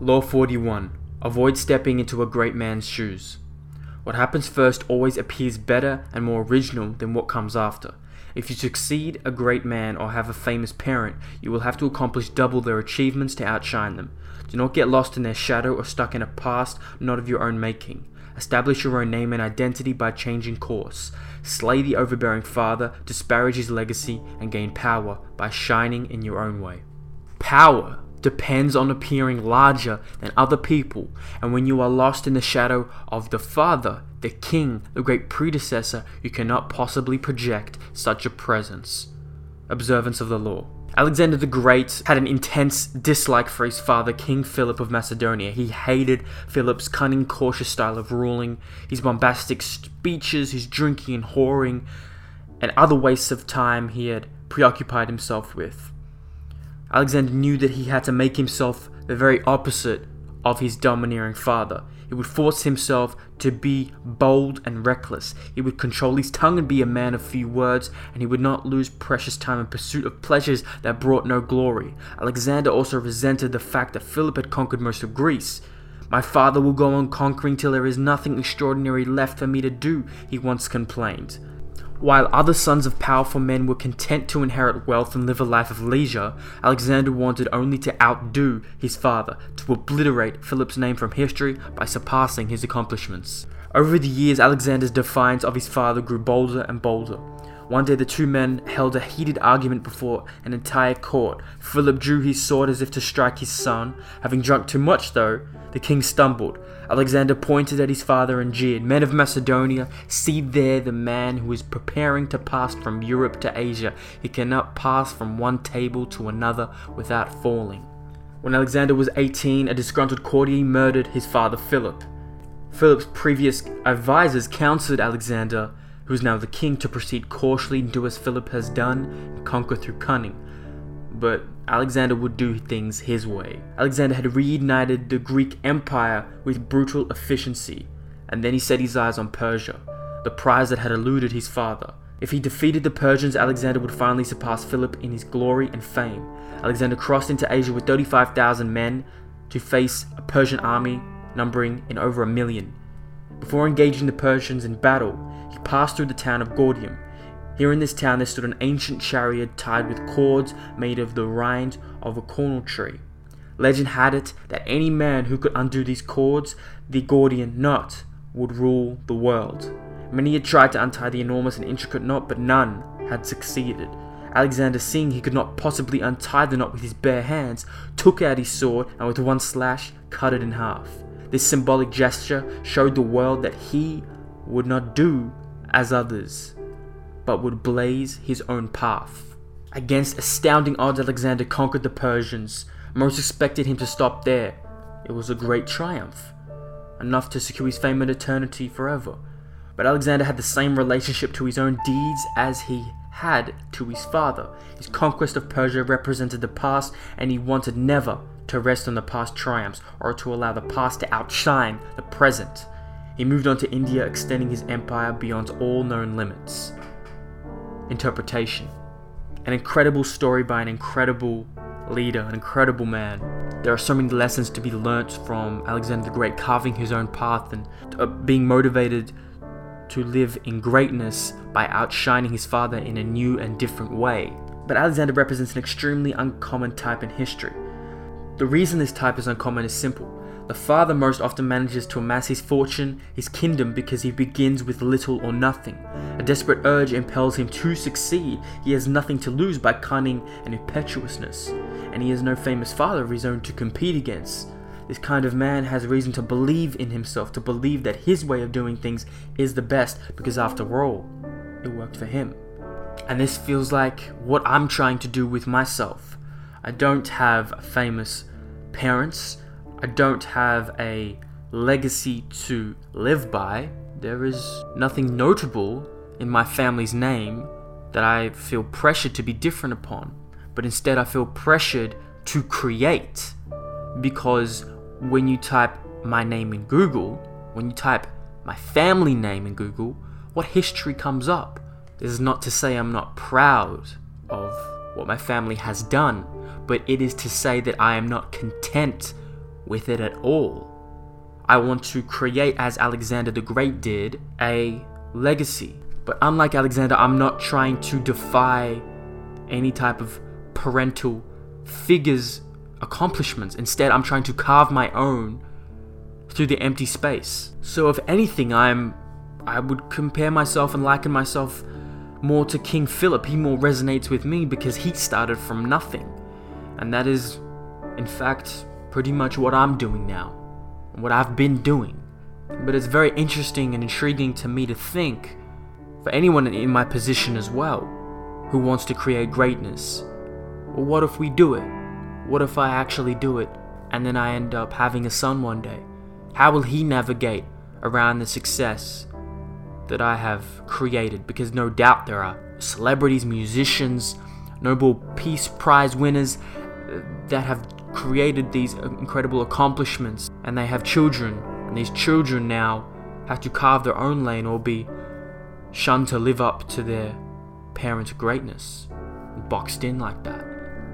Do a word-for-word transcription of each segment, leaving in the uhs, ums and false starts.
Law forty-one. Avoid stepping into a great man's shoes. What happens first always appears better and more original than what comes after. If you succeed a great man or have a famous parent, you will have to accomplish double their achievements to outshine them. Do not get lost in their shadow or stuck in a past not of your own making. Establish your own name and identity by changing course. Slay the overbearing father, disparage his legacy, and gain power by shining in your own way. Power depends on appearing larger than other people, and when you are lost in the shadow of the father, the king, the great predecessor, you cannot possibly project such a presence. Observance of the law. Alexander the Great had an intense dislike for his father, King Philip of Macedonia. He hated Philip's cunning, cautious style of ruling, his bombastic speeches, his drinking and whoring, and other wastes of time he had preoccupied himself with. Alexander knew that he had to make himself the very opposite of his domineering father. He would force himself to be bold and reckless. He would control his tongue and be a man of few words, and he would not lose precious time in pursuit of pleasures that brought no glory. Alexander also resented the fact that Philip had conquered most of Greece. "My father will go on conquering till there is nothing extraordinary left for me to do," he once complained. While other sons of powerful men were content to inherit wealth and live a life of leisure, Alexander wanted only to outdo his father, to obliterate Philip's name from history by surpassing his accomplishments. Over the years, Alexander's defiance of his father grew bolder and bolder. One day the two men held a heated argument before an entire court. Philip drew his sword as if to strike his son. Having drunk too much though, the king stumbled. Alexander pointed at his father and jeered, "Men of Macedonia, see there the man who is preparing to pass from Europe to Asia. He cannot pass from one table to another without falling." When Alexander was eighteen, a disgruntled courtier murdered his father Philip. Philip's previous advisors counseled Alexander, who is now the king, to proceed cautiously and do as Philip has done and conquer through cunning. But Alexander would do things his way. Alexander had reunited the Greek Empire with brutal efficiency, and then he set his eyes on Persia, the prize that had eluded his father. If he defeated the Persians, Alexander would finally surpass Philip in his glory and fame. Alexander crossed into Asia with thirty-five thousand men to face a Persian army numbering in over a million. Before engaging the Persians in battle, he passed through the town of Gordium. Here in this town there stood an ancient chariot tied with cords made of the rind of a cornel tree. Legend had it that any man who could undo these cords, the Gordian knot, would rule the world. Many had tried to untie the enormous and intricate knot, but none had succeeded. Alexander, seeing he could not possibly untie the knot with his bare hands, took out his sword and with one slash cut it in half. This symbolic gesture showed the world that he would not do as others, but would blaze his own path. Against astounding odds, Alexander conquered the Persians. Most expected him to stop there. It was a great triumph, enough to secure his fame and eternity forever. But Alexander had the same relationship to his own deeds as he had to his father. His conquest of Persia represented the past, and he wanted never to rest on the past triumphs or to allow the past to outshine the present. He moved on to India, extending his empire beyond all known limits. Interpretation. An incredible story by an incredible leader, an incredible man. There are so many lessons to be learnt from Alexander the Great, carving his own path and uh, being motivated to live in greatness by outshining his father in a new and different way. But Alexander represents an extremely uncommon type in history. The reason this type is uncommon is simple. The father most often manages to amass his fortune, his kingdom, because he begins with little or nothing. A desperate urge impels him to succeed. He has nothing to lose by cunning and impetuousness, and he has no famous father of his own to compete against. This kind of man has reason to believe in himself, to believe that his way of doing things is the best, because after all, it worked for him. And this feels like what I'm trying to do with myself. I don't have famous parents. I don't have a legacy to live by. There is nothing notable in my family's name that I feel pressured to be different upon. But instead I feel pressured to create, because when you type my name in Google, when you type my family name in Google, what history comes up? This is not to say I'm not proud of what my family has done, but it is to say that I am not content with it at all. I want to create, as Alexander the Great did, a legacy. But unlike Alexander, I'm not trying to defy any type of parental figure's accomplishments. Instead, I'm trying to carve my own through the empty space. So if anything, I'm I would compare myself and liken myself more to King Philip. He more resonates with me because he started from nothing. And that is, in fact, pretty much what I'm doing now, what I've been doing. But it's very interesting and intriguing to me to think, for anyone in my position as well, who wants to create greatness, well, what if we do it? What if I actually do it, and then I end up having a son one day? How will he navigate around the success that I have created? Because no doubt there are celebrities, musicians, Nobel Peace Prize winners that have created these incredible accomplishments, and they have children, and these children now have to carve their own lane or be shunned to live up to their parents' greatness, boxed in like that.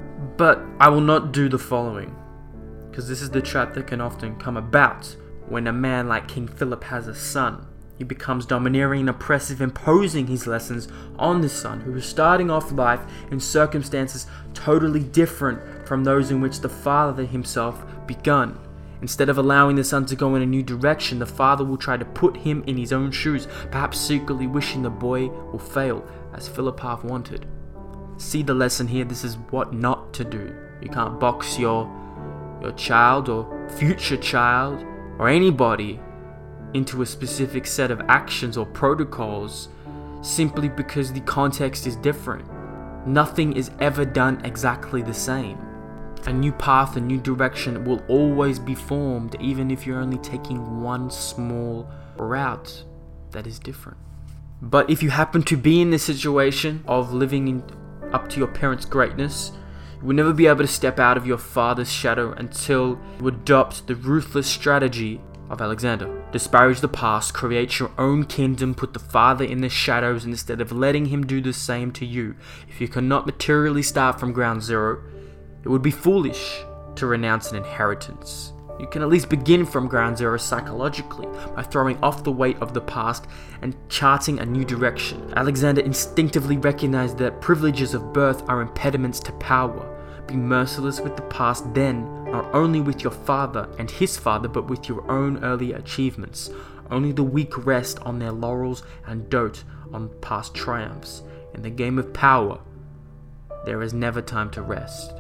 But I will not do the following, because this is the trap that can often come about when a man like King Philip has a son. He becomes domineering and oppressive, imposing his lessons on the son, who is starting off life in circumstances totally different from those in which the father himself begun. Instead of allowing the son to go in a new direction, the father will try to put him in his own shoes, perhaps secretly wishing the boy will fail, as Philip half wanted. See the lesson here. This is what not to do. You can't box your your child or future child or anybody into a specific set of actions or protocols simply because the context is different. Nothing is ever done exactly the same. A new path, a new direction will always be formed, even if you're only taking one small route that is different. But if you happen to be in the situation of living in, up to your parents' greatness, you will never be able to step out of your father's shadow until you adopt the ruthless strategy of Alexander. Disparage the past, create your own kingdom, put the father in the shadows instead of letting him do the same to you. If you cannot materially start from ground zero, it would be foolish to renounce an inheritance. You can at least begin from ground zero psychologically by throwing off the weight of the past and charting a new direction. Alexander instinctively recognized that privileges of birth are impediments to power. Be merciless with the past then, not only with your father and his father, but with your own early achievements. Only the weak rest on their laurels and dote on past triumphs. In the game of power, there is never time to rest.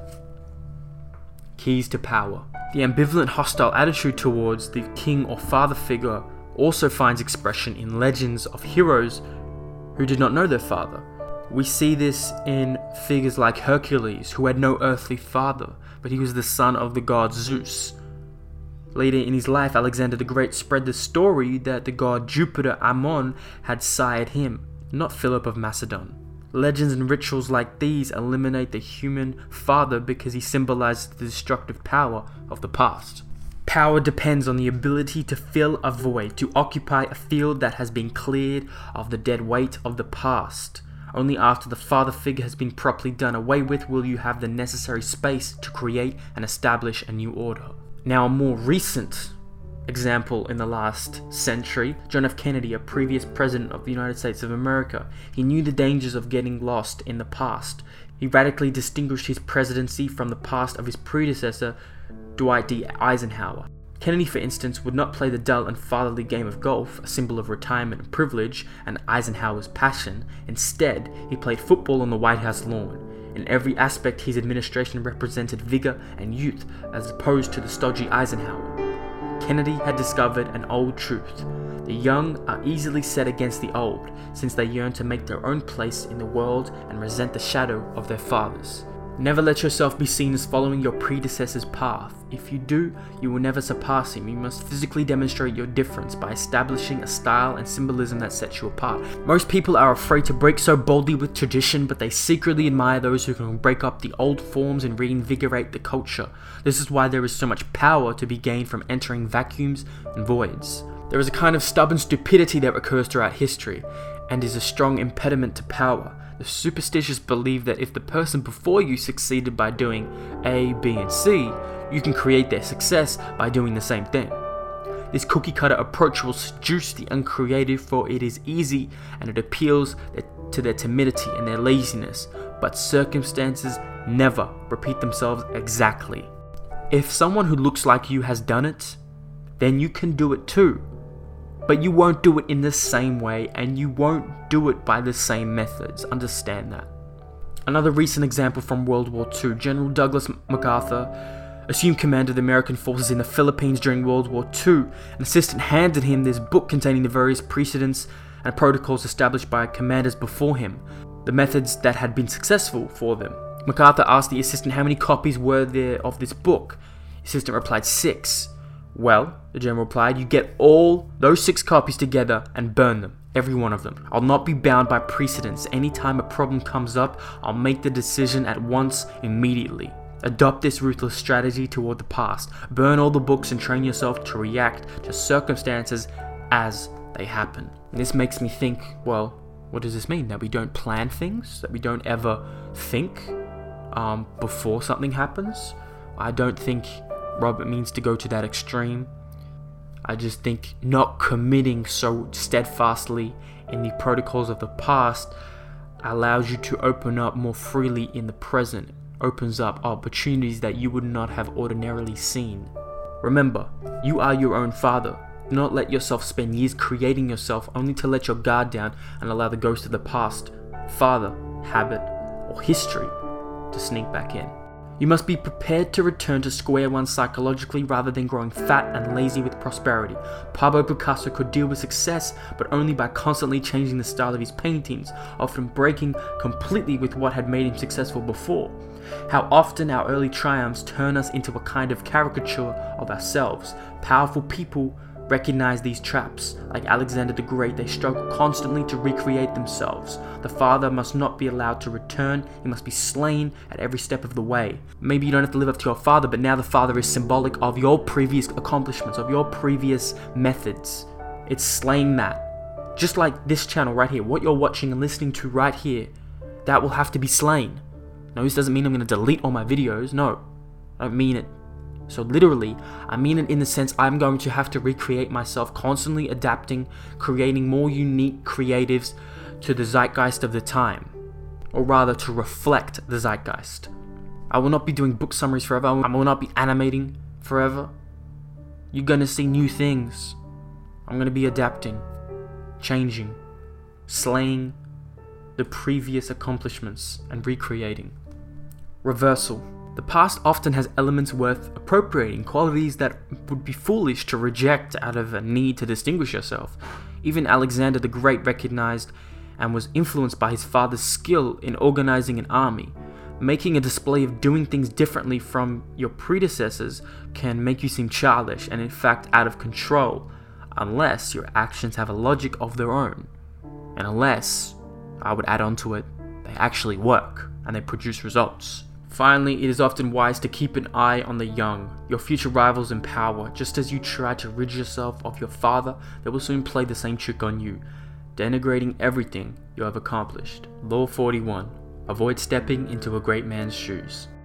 Keys to power. The ambivalent hostile attitude towards the king or father figure also finds expression in legends of heroes who did not know their father. We see this in figures like Hercules, who had no earthly father, but he was the son of the god Zeus. Later in his life, Alexander the Great spread the story that the god Jupiter Ammon had sired him, not Philip of Macedon. Legends and rituals like these eliminate the human father because he symbolizes the destructive power of the past. Power depends on the ability to fill a void, to occupy a field that has been cleared of the dead weight of the past. Only after the father figure has been properly done away with will you have the necessary space to create and establish a new order. Now, a more recent example in the last century, John F. Kennedy, a previous president of the United States of America, he knew the dangers of getting lost in the past. He radically distinguished his presidency from the past of his predecessor, Dwight D. Eisenhower. Kennedy, for instance, would not play the dull and fatherly game of golf, a symbol of retirement and privilege, and Eisenhower's passion. Instead, he played football on the White House lawn. In every aspect, his administration represented vigor and youth, as opposed to the stodgy Eisenhower. Kennedy had discovered an old truth. The young are easily set against the old, since they yearn to make their own place in the world and resent the shadow of their fathers. Never let yourself be seen as following your predecessor's path. If you do, you will never surpass him. You must physically demonstrate your difference by establishing a style and symbolism that sets you apart. Most people are afraid to break so boldly with tradition, but they secretly admire those who can break up the old forms and reinvigorate the culture. This is why there is so much power to be gained from entering vacuums and voids. There is a kind of stubborn stupidity that occurs throughout history, and is a strong impediment to power. The superstitious believe that if the person before you succeeded by doing A, B, and C, you can create their success by doing the same thing. This cookie cutter approach will seduce the uncreative, for it is easy and it appeals to their timidity and their laziness, but circumstances never repeat themselves exactly. If someone who looks like you has done it, then you can do it too. But you won't do it in the same way, and you won't do it by the same methods. Understand that. Another recent example from World War Two, General Douglas MacArthur assumed command of the American forces in the Philippines during World War Two. An assistant handed him this book containing the various precedents and protocols established by commanders before him, the methods that had been successful for them. MacArthur asked the assistant how many copies were there of this book. The assistant replied, six. Well, the general replied, you get all those six copies together and burn them, every one of them. I'll not be bound by precedents. Anytime a problem comes up, I'll make the decision at once, immediately. Adopt this ruthless strategy toward the past. Burn all the books and train yourself to react to circumstances as they happen. And this makes me think, well, what does this mean? That we don't plan things? That we don't ever think um, before something happens? I don't think Robert means to go to that extreme. I just think not committing so steadfastly in the protocols of the past allows you to open up more freely in the present. Opens up opportunities that you would not have ordinarily seen. Remember, you are your own father. Do not let yourself spend years creating yourself only to let your guard down and allow the ghost of the past, father, habit, or history to sneak back in. You must be prepared to return to square one psychologically rather than growing fat and lazy with prosperity. Pablo Picasso could deal with success, but only by constantly changing the style of his paintings, often breaking completely with what had made him successful before. How often our early triumphs turn us into a kind of caricature of ourselves. Powerful people recognize these traps. Like Alexander the Great, they struggle constantly to recreate themselves. The father must not be allowed to return. He must be slain at every step of the way. Maybe you don't have to live up to your father, but now the father is symbolic of your previous accomplishments, of your previous methods. It's slaying that. Just like this channel right here, what you're watching and listening to right here, that will have to be slain. No, this doesn't mean I'm going to delete all my videos. No, I don't mean it. So literally, I mean it in the sense I'm going to have to recreate myself, constantly adapting, creating more unique creatives to the zeitgeist of the time, or rather to reflect the zeitgeist. I will not be doing book summaries forever. I will not be animating forever. You're going to see new things. I'm going to be adapting, changing, slaying the previous accomplishments and recreating. Reversal. The past often has elements worth appropriating, qualities that would be foolish to reject out of a need to distinguish yourself. Even Alexander the Great recognized and was influenced by his father's skill in organizing an army. Making a display of doing things differently from your predecessors can make you seem childish and in fact out of control, unless your actions have a logic of their own. And unless, I would add on to it, they actually work and they produce results. Finally, it is often wise to keep an eye on the young, your future rivals in power. Just as you try to rid yourself of your father, they will soon play the same trick on you, denigrating everything you have accomplished. Law forty-one. Avoid stepping into a great man's shoes.